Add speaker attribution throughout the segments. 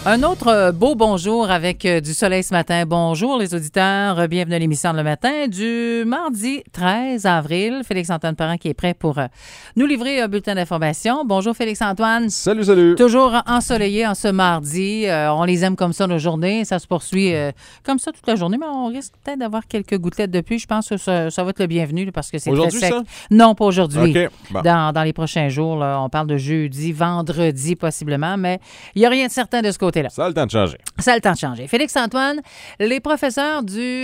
Speaker 1: Un autre beau bonjour avec du soleil ce matin. Bonjour les auditeurs, bienvenue à l'émission de le matin du mardi 13 avril. Félix-Antoine Parent qui est prêt pour nous livrer un bulletin d'information. Bonjour Félix-Antoine.
Speaker 2: Salut, salut.
Speaker 1: Toujours ensoleillé en ce mardi. On les aime comme ça nos journées. Ça se poursuit comme ça toute la journée, mais on risque peut-être d'avoir quelques gouttelettes de pluie. Je pense que ça va être le bienvenu là, parce que c'est très sec.
Speaker 2: Ça?
Speaker 1: Non, pas aujourd'hui.
Speaker 2: OK. Bon.
Speaker 1: Dans les prochains jours, là, on parle de jeudi, vendredi possiblement, mais il n'y a rien de certain de ce côté-là.
Speaker 2: Ça a le temps de changer.
Speaker 1: Ça a le temps de changer. Félix-Antoine, les professeurs du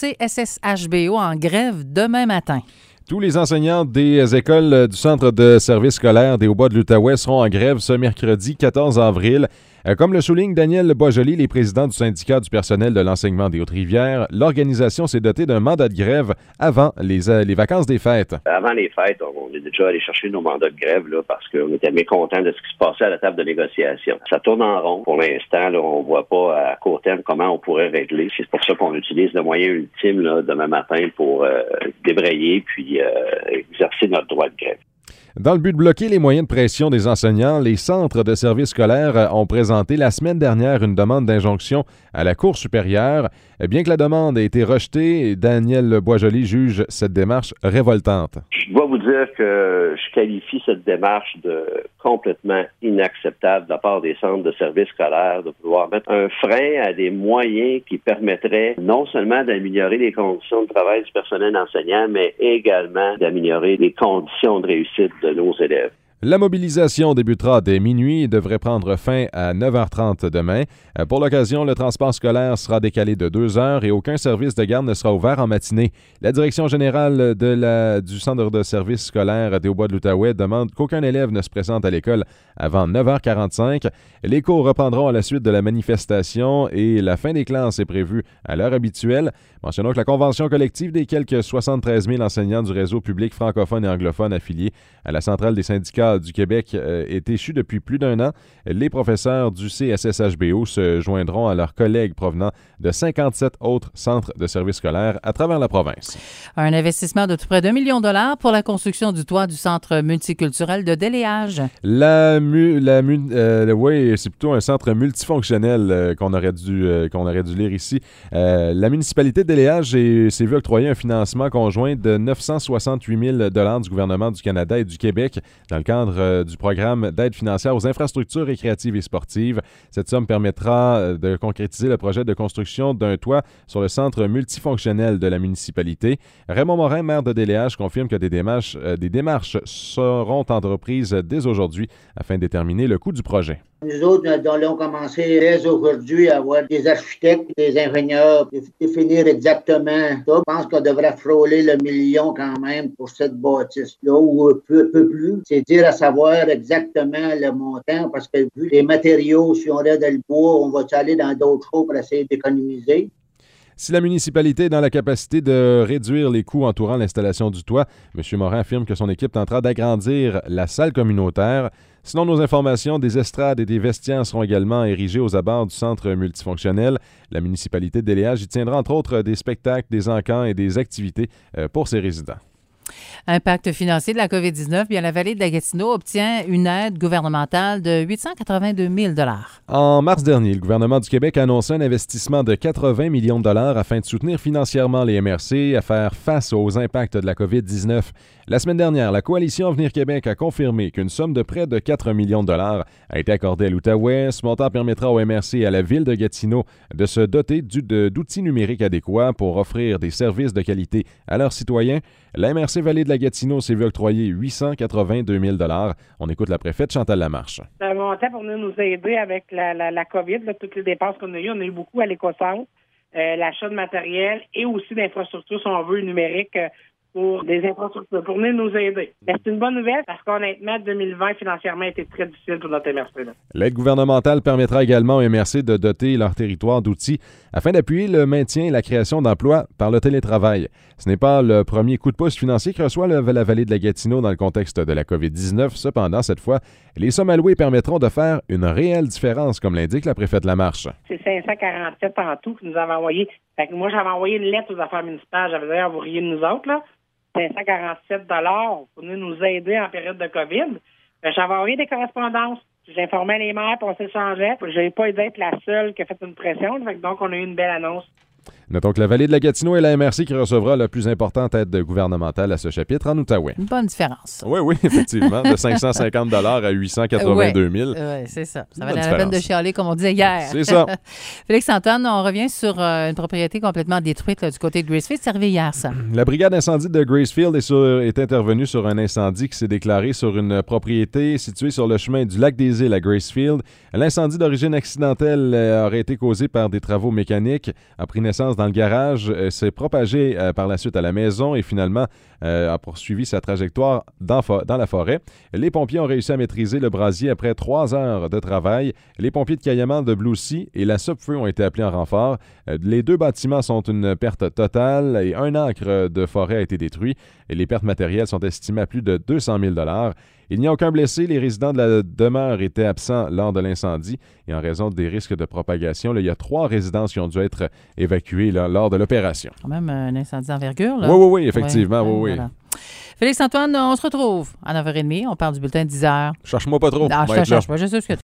Speaker 1: CSSHBO en grève demain matin.
Speaker 2: Tous les enseignants des écoles du Centre de services scolaires des Hauts-Bas de l'Outaouais seront en grève ce mercredi 14 avril. Comme le souligne Daniel Boisjoli, les présidents du syndicat du personnel de l'enseignement des Hautes-Rivières, l'organisation s'est dotée d'un mandat de grève avant les vacances des fêtes.
Speaker 3: Avant les fêtes, on est déjà allé chercher nos mandats de grève là, parce qu'on était mécontents de ce qui se passait à la table de négociation. Ça tourne en rond. Pour l'instant, là, on voit pas à court terme comment on pourrait régler. C'est pour ça qu'on utilise le moyen ultime là, demain matin pour débrayer puis exercer notre droit de grève.
Speaker 2: Dans le but de bloquer les moyens de pression des enseignants, les centres de services scolaires ont présenté la semaine dernière une demande d'injonction à la Cour supérieure. Bien que la demande ait été rejetée, Daniel Boisjoli juge cette démarche révoltante.
Speaker 3: Je dois vous dire que je qualifie cette démarche de complètement inacceptable de la part des centres de services scolaires de pouvoir mettre un frein à des moyens qui permettraient non seulement d'améliorer les conditions de travail du personnel enseignant, mais également d'améliorer les conditions de réussite de nos élèves.
Speaker 2: La mobilisation débutera dès minuit et devrait prendre fin à 9h30 demain. Pour l'occasion, le transport scolaire sera décalé de 2 heures et aucun service de garde ne sera ouvert en matinée. La direction générale du Centre de services scolaires des Hauts-Bas de l'Outaouais demande qu'aucun élève ne se présente à l'école avant 9h45. Les cours reprendront à la suite de la manifestation et la fin des classes est prévue à l'heure habituelle. Mentionnons que la convention collective des quelques 73 000 enseignants du réseau public francophone et anglophone affiliés à la centrale des syndicats du Québec est échue depuis plus d'un an. Les professeurs du CSSHBO se joindront à leurs collègues provenant de 57 autres centres de services scolaires à travers la province.
Speaker 1: Un investissement de tout près d'1 million de dollars pour la construction du toit du centre multiculturel de Déléage.
Speaker 2: Oui, c'est plutôt un centre multifonctionnel qu'on aurait dû lire ici. La municipalité de Déléage s'est vu octroyer un financement conjoint de 968 000 $ du gouvernement du Canada et du Québec dans le cadre du programme d'aide financière aux infrastructures récréatives et sportives. Cette somme permettra de concrétiser le projet de construction d'un toit sur le centre multifonctionnel de la municipalité. Raymond Morin, maire de Déléage, confirme que des démarches seront entreprises dès aujourd'hui afin de déterminer le coût du projet.
Speaker 4: Nous autres, nous allons commencer dès aujourd'hui à avoir des architectes, des ingénieurs, définir exactement ça. Je pense qu'on devrait frôler le million quand même pour cette bâtisse-là, ou un peu plus. C'est dire à savoir exactement le montant, parce que vu les matériaux, si on est dans le bois, on va aller dans d'autres choses pour essayer d'économiser.
Speaker 2: Si la municipalité est dans la capacité de réduire les coûts entourant l'installation du toit, M. Morin affirme que son équipe tentera d'agrandir la salle communautaire. Selon nos informations, des estrades et des vestiaires seront également érigés aux abords du centre multifonctionnel. La municipalité de Déléage y tiendra entre autres des spectacles, des encans et des activités pour ses résidents.
Speaker 1: Impact financier de la COVID-19, bien la vallée de la Gatineau obtient une aide gouvernementale de 882 000 $.
Speaker 2: En mars dernier, le gouvernement du Québec a annoncé un investissement de 80 millions de dollars afin de soutenir financièrement les MRC à faire face aux impacts de la COVID-19. La semaine dernière, la Coalition Avenir Québec a confirmé qu'une somme de près de 4 millions de dollars a été accordée à l'Outaouais. Ce montant permettra au MRC et à la ville de Gatineau de se doter d'outils numériques adéquats pour offrir des services de qualité à leurs citoyens. La MRC Vallée de la Gatineau s'est vu octroyer 882 000 $. On écoute la préfète Chantal Lamarche.
Speaker 5: C'est un montant pour nous aider avec la COVID, là, toutes les dépenses qu'on a eues. On a eu beaucoup à l'éco-centre, l'achat de matériel et aussi d'infrastructures, si on veut, numériques pour des infrastructures, pour venir nous aider. Mais c'est une bonne nouvelle parce qu'honnêtement, 2020, financièrement, a été très difficile pour notre MRC.
Speaker 2: L'aide gouvernementale permettra également aux MRC de doter leur territoire d'outils afin d'appuyer le maintien et la création d'emplois par le télétravail. Ce n'est pas le premier coup de pouce financier que reçoit la vallée de la Gatineau dans le contexte de la COVID-19. Cependant, cette fois, les sommes allouées permettront de faire une réelle différence, comme l'indique la préfète Lamarche.
Speaker 5: C'est 547 en tout que nous avons envoyé. Fait que moi, j'avais envoyé une lettre aux affaires municipales. J'avais dit, vous riez de nous autres, là. 547 $ pour nous aider en période de COVID. J'avais envoyé des correspondances. J'informais les maires, puis on s'échangeait. Je n'ai pas d'être la seule qui a fait une pression. Donc, on a eu une belle annonce.
Speaker 2: Notons que la vallée de la Gatineau est la MRC qui recevra la plus importante aide gouvernementale à ce chapitre en Outaouais.
Speaker 1: Une bonne différence.
Speaker 2: Oui, effectivement, de 550 à 882 000.
Speaker 1: Oui, c'est ça. Ça valait
Speaker 2: Bonne
Speaker 1: la peine de
Speaker 2: différence.
Speaker 1: chialer, comme on disait hier.
Speaker 2: C'est ça.
Speaker 1: Félix-Antoine, on revient sur une propriété complètement détruite là, du côté de Gracefield. C'est arrivé hier, ça.
Speaker 2: La brigade incendie de Gracefield est intervenue sur un incendie qui s'est déclaré sur une propriété située sur le chemin du lac des Îles à Gracefield. L'incendie d'origine accidentelle aurait été causé par des travaux mécaniques, a pris naissance dans le garage, s'est propagé par la suite à la maison et finalement a poursuivi sa trajectoire dans la forêt. Les pompiers ont réussi à maîtriser le brasier après 3 heures de travail. Les pompiers de Caillaman, de Blue Sea et la Sopfeu ont été appelés en renfort. Les 2 bâtiments sont une perte totale et 1 acre de forêt a été détruit. Et les pertes matérielles sont estimées à plus de 200 000 $. Il n'y a aucun blessé. Les résidents de la demeure étaient absents lors de l'incendie. Et en raison des risques de propagation, là, il y a 3 résidences qui ont dû être évacuées là, lors de l'opération.
Speaker 1: Quand même un incendie d'envergure, là.
Speaker 2: Oui, effectivement, oui.
Speaker 1: Voilà. Félix-Antoine, on se retrouve à 9h30. On parle du bulletin de 10h.
Speaker 2: Cherche-moi pas trop.
Speaker 1: Non, je te cherche pas. Je sais ce que